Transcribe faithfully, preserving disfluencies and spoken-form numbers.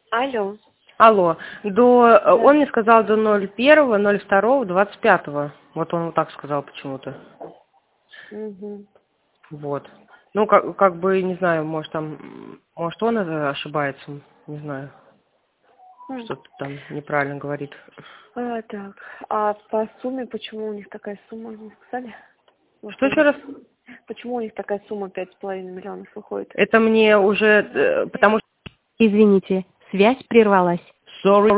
Алло. Алло. До, Да. он мне сказал до ноль первого, ноль второго, двадцать пятого. Вот он вот так сказал почему-то. Угу. Вот. Ну, как, как бы, не знаю, может там, может он это ошибается, не знаю, что-то там неправильно говорит. А, так. А по сумме, почему у них такая сумма, не сказали? Может, Что еще раз? почему у них такая сумма пять с половиной миллионов выходит? Это мне уже, э, потому что... Извините, связь прервалась. Sorry.